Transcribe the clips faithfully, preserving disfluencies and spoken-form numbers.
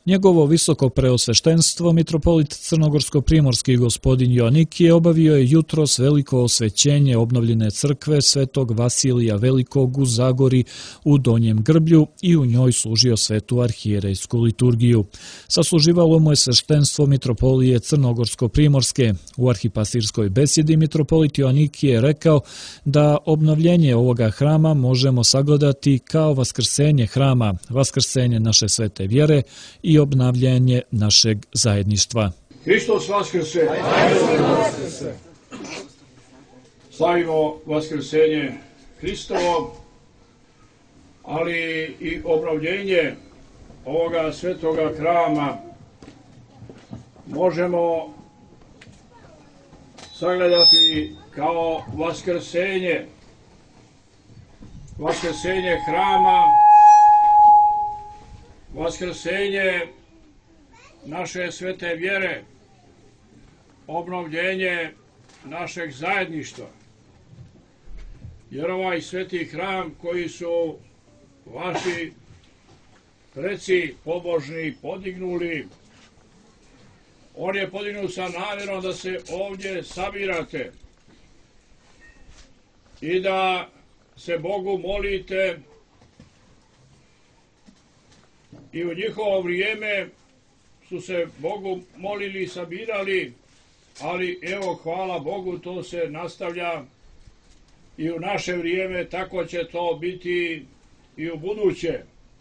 Njegovo visoko preosveštenstvo, mitropolit crnogorsko-primorski gospodin Joanikije, obavio je jutros veliko osvećenje obnovljene crkve Svetog Vasilija Velikog u Zagori u Donjem Grblju i u njoj služio svetu arhijerejsku liturgiju. Sasluživalo mu je sveštenstvo mitropolije crnogorsko-primorske. U arhipastirskoj besjedi mitropolit Joanikije je rekao da obnovljenje ovoga hrama možemo sagledati kao vaskrsenje hrama, vaskrsenje naše svete vjere i obnavljanje našeg zajedništva. Hristos vaskrse! Slavimo vaskrsenje Hristovo, ali i obnovljenje ovoga svetoga hrama možemo sagledati kao vaskrsenje, vaskrsenje hrama, vaskrsenje naše svete vjere, obnovljenje našeg zajedništva. Jer ovaj sveti hram koji su vaši preci pobožni podignuli, on je podignut sa namjerom da se ovdje sabirate i da se Bogu molite. I u njihovo vrijeme su se Bogu molili i sabirali, ali evo, hvala Bogu, to se nastavlja i u naše vrijeme, tako će to biti i u buduće.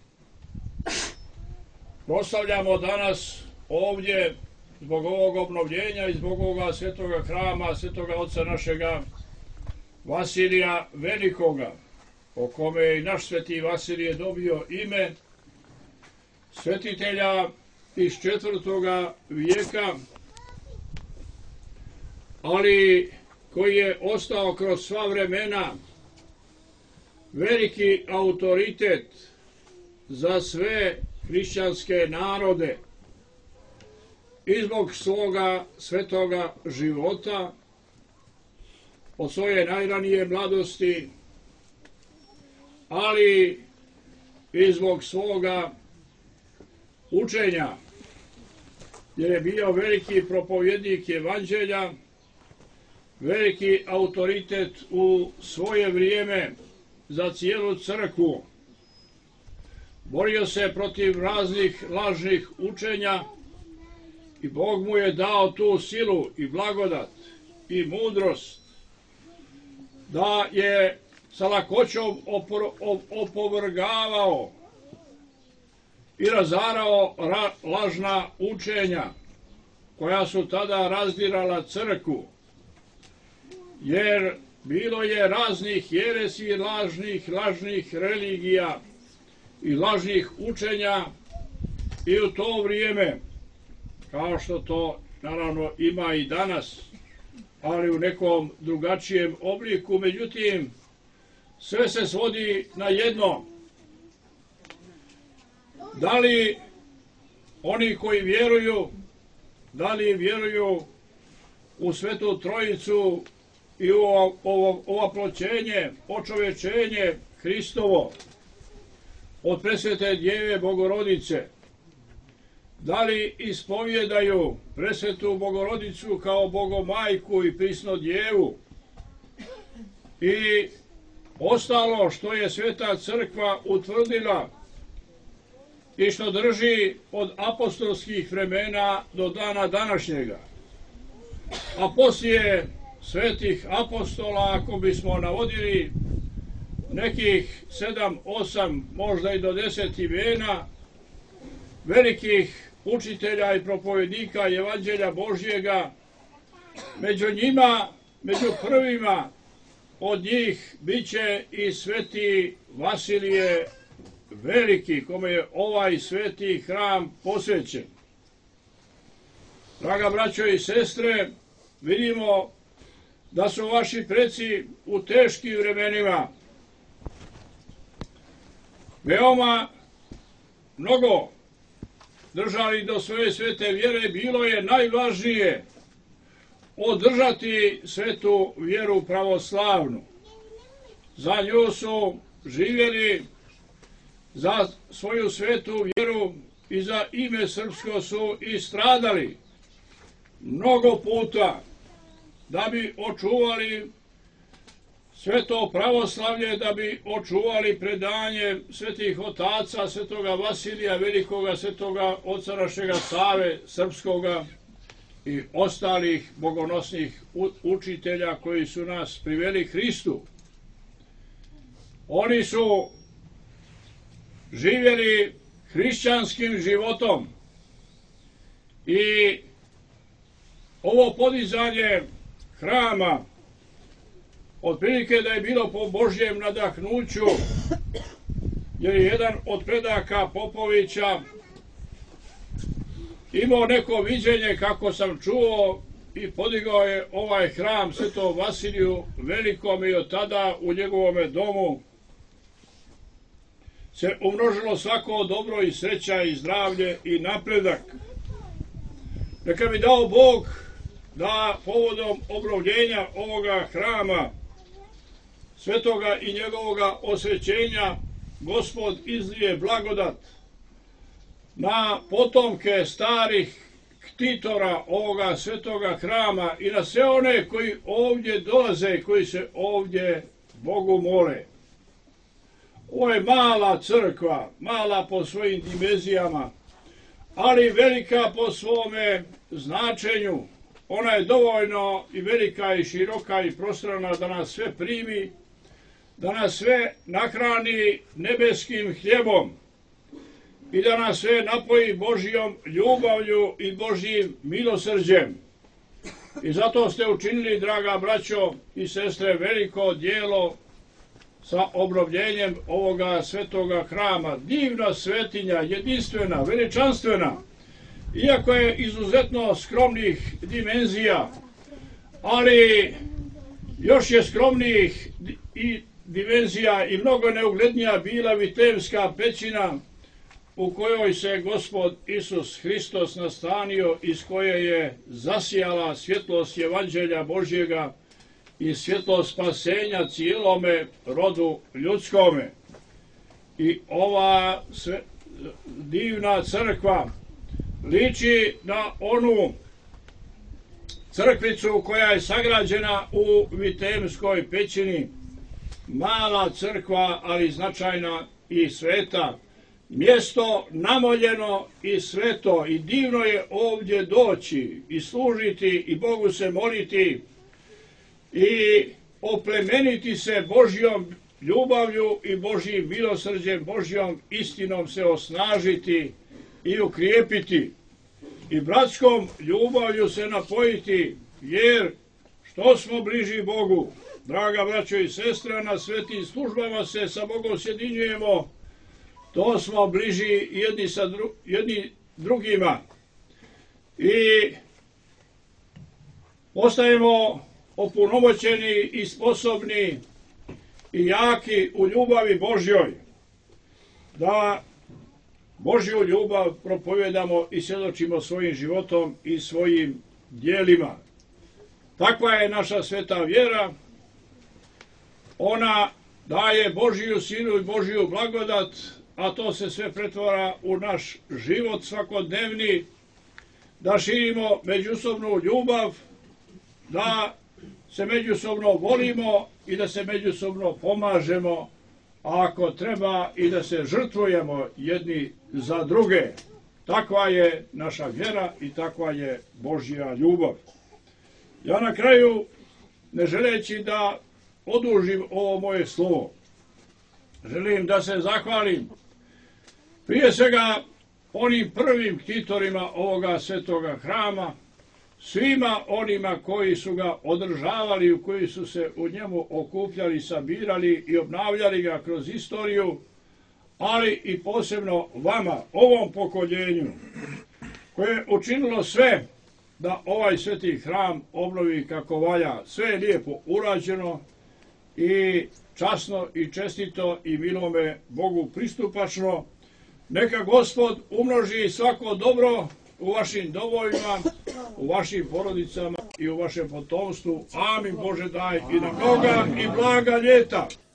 Proslavljamo danas ovdje zbog ovog obnovljenja i zbog ovoga svetoga hrama, svetoga oca našega Vasilija Velikoga, o kome je i naš sveti Vasilije dobio ime, svetitelja iz četvrtoga vijeka, ali koji je ostao kroz sva vremena veliki autoritet za sve hrišćanske narode i zbog svoga svetoga života, od svoje najranije mladosti, ali i zbog svoga učenja, jer je bio veliki propovjednik evanđelja, veliki autoritet u svoje vrijeme za cijelu crkvu. Borio se protiv raznih lažnih učenja i Bog mu je dao tu silu i blagodat i mudrost da je sa lakoćom opovrgavao i razarao ra lažna učenja koja su tada razdirala crkvu, jer bilo je raznih jeresi, lažnih, lažnih religija i lažnih učenja i u to vrijeme, kao što to naravno ima i danas, ali u nekom drugačijem obliku. Međutim, sve se svodi na jedno: da li oni koji vjeruju, da li vjeruju u Svetu Trojicu i u ovo ovaploćenje, očovečenje Hristovo od presvete Djeve Bogorodice, da li ispovjedaju presvetu Bogorodicu kao Bogomajku i prisno Djevu i ostalo što je Sveta Crkva utvrdila i što drži od apostolskih vremena do dana današnjega. A poslije svetih apostola, ako bismo navodili nekih sedam, osam, možda i do deset imena velikih učitelja i propovjednika evanđelja Božjega, među njima, među prvima od njih bit će i sveti Vasilije Veliki, kome je ovaj sveti hram posvećen. Draga braćo i sestre, vidimo da su vaši preci u teškim vremenima veoma mnogo držali do svoje svete vjere. Bilo je najvažnije održati svetu vjeru pravoslavnu. Za nju su živjeli, za svoju svetu vjeru i za ime srpsko su i stradali mnogo puta da bi očuvali sveto pravoslavlje, da bi očuvali predanje svetih otaca, svetoga Vasilija Velikoga, svetoga oca našega Save Srpskoga i ostalih bogonosnih učitelja koji su nas priveli Hristu. Oni su živjeli hrišćanskim životom i ovo podizanje hrama otprilike da je bilo po Božjem nadahnuću, jer je jedan od predaka Popovića imao neko viđenje, kako sam čuo, i podigao je ovaj hram svetom Vasiliju Velikom i od tada u njegovome domu se umnožilo svako dobro i sreća i zdravlje i napredak. Neka mi dao Bog da povodom obnovljenja ovoga hrama svetoga i njegovoga osvećenja Gospod izlije blagodat na potomke starih ktitora ovoga svetoga hrama i na sve one koji ovdje dolaze, koji se ovdje Bogu mole. Ovo je mala crkva, mala po svojim dimenzijama, ali velika po svome značenju. Ona je dovoljno i velika i široka i prostrana da nas sve primi, da nas sve nahrani nebeskim hljebom i da nas sve napoji Božjom ljubavlju i Božjim milosrđem. I zato ste učinili, draga braćo i sestre, veliko djelo sa obnovljenjem ovoga svetoga hrama. Divna svetinja, jedinstvena, veličanstvena, iako je izuzetno skromnih dimenzija, ali još je skromnijih i dimenzija i mnogo neuglednija bila Vitemska pećina u kojoj se Gospod Isus Hristos nastanio, iz koje je zasijala svjetlost Evanđelja Božjega i svjetlost spasenja cijelome rodu ljudskome. I ova sve, divna crkva liči na onu crkvicu koja je sagrađena u Vitemskoj pećini. Mala crkva, ali značajna i sveta. Mjesto namoljeno i sveto i divno je ovdje doći i služiti i Bogu se moliti i oplemeniti se Božjom ljubavlju i Božjim milosrđem, Božjom istinom se osnažiti i ukrijepiti i bratskom ljubavlju se napojiti, jer što smo bliži Bogu, draga braćo i sestre, na svetim službama se sa Bogom sjedinjujemo, to smo bliži jedni sa dru, jedni drugima i ostajemo opunomoćeni i sposobni i jaki u ljubavi Božjoj, da Božju ljubav propovedamo i svjedočimo svojim životom i svojim djelima. Takva je naša sveta vjera. Ona daje Božju silu i Božju blagodat, a to se sve pretvara u naš život svakodnevni, da širimo međusobnu ljubav, da se međusobno volimo i da se međusobno pomažemo, a ako treba i da se žrtvujemo jedni za druge. Takva je naša vjera i takva je Božja ljubav. Ja na kraju, ne želeći da odužim ovo moje slovo, želim da se zahvalim prije svega onim prvim ktitorima ovoga svetoga hrama, svima onima koji su ga održavali, koji su se u njemu okupljali, sabirali i obnavljali ga kroz istoriju, ali i posebno vama, ovom pokoljenju, koje je učinilo sve da ovaj sveti hram obnovi kako valja. Sve je lijepo urađeno i časno i čestito i milome Bogu pristupačno. Neka Gospod umnoži svako dobro u vašim domovima, u vašim porodicama i u vašem potomstvu. Amin. Bože daj i na mnoga i blaga ljeta.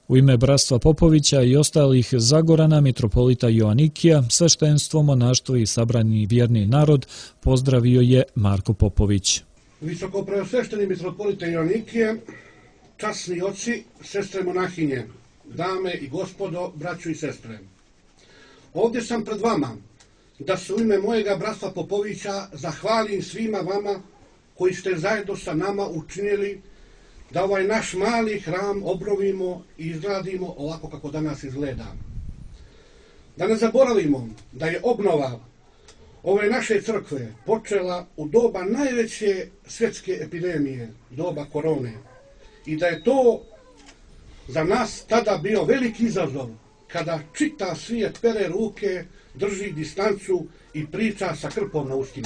U ime Bratstva Popovića i ostalih Zagorana, mitropolita Joanikija, sveštenstvo, monaštvo i sabrani vjerni narod pozdravio je Marko Popović. Visokopreosvešteni mitropolite Joanikije, časni oci, sestre monahinje, dame i gospodo, braćo i sestre. Ovdje sam pred vama da se u ime mojega Bratstva Popovića zahvalim svima vama koji ste zajedno sa nama učinili da ovaj naš mali hram obnovimo i izgradimo ovako kako danas izgleda. Da ne zaboravimo da je obnova ove naše crkve počela u doba najveće svjetske epidemije, doba korone, i da je to za nas tada bio veliki izazov kada čita svijet pere ruke, drži distancu i priča sa krpom na ustima.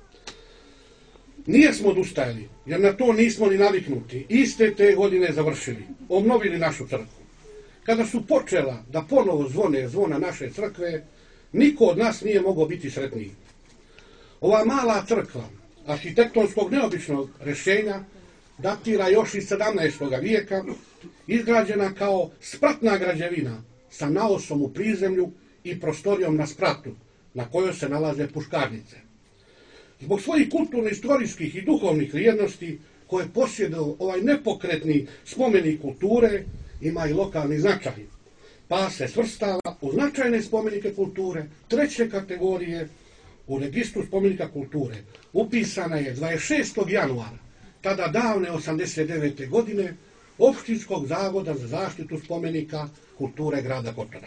Nije smo odustajali, jer na to nismo ni naviknuti. Iste te godine završili, obnovili našu crkvu. Kada su počela da ponovo zvone zvona naše crkve, niko od nas nije mogao biti sretniji. Ova mala crkva, arhitektonskog neobičnog rješenja, datira još iz sedamnaestog vijeka, izgrađena kao spratna građevina sa naosom u prizemlju i prostorijom na spratu, na kojoj se nalaze puškarnice. Zbog svojih kulturno-istorijskih i duhovnih vrijednosti koje posjeduje ovaj nepokretni spomenik kulture, ima i lokalni značaj, pa se svrstava u značajne spomenike kulture treće kategorije u registru spomenika kulture. Upisana je dvadeset šestog januara, tada davne osamdeset devete godine, Opštinskog zavoda za zaštitu spomenika kulture grada Kotora.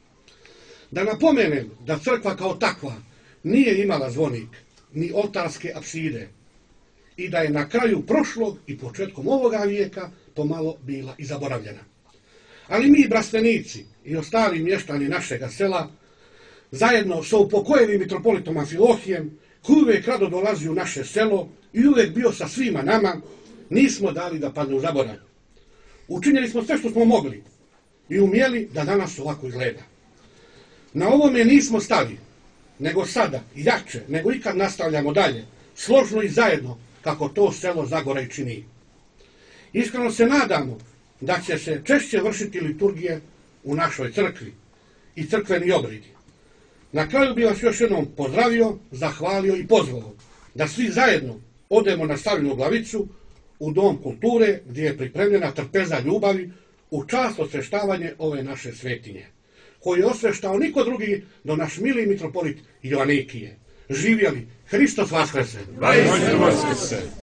Da napomenem da crkva kao takva nije imala zvonik ni oltarske apside i da je na kraju prošlog i početkom ovoga vijeka pomalo bila i zaboravljena. Ali mi, brastenici i ostali mještani našega sela, zajedno sa upokojevim mitropolitom Amfilohijem, koji uvijek rado dolazi u naše selo i uvijek bio sa svima nama, nismo dali da padne u zaborav. Učinili smo sve što smo mogli i umjeli da danas ovako izgleda. Na ovome nismo stali, nego sada, jače, nego ikad nastavljamo dalje, složno i zajedno, kako to selo Zagora i čini. Iskreno se nadamo da će se češće vršiti liturgije u našoj crkvi i crkveni obredi. Na kraju bih vas još jednom pozdravio, zahvalio i pozvao da svi zajedno odemo na Stavljenu glavicu u Dom kulture gdje je pripremljena trpeza ljubavi u čast osveštavanje ove naše svetinje, koji je osveštao niko drugi do naš mili mitropolit Joanikije. Živjeli Hristos Vaskrese!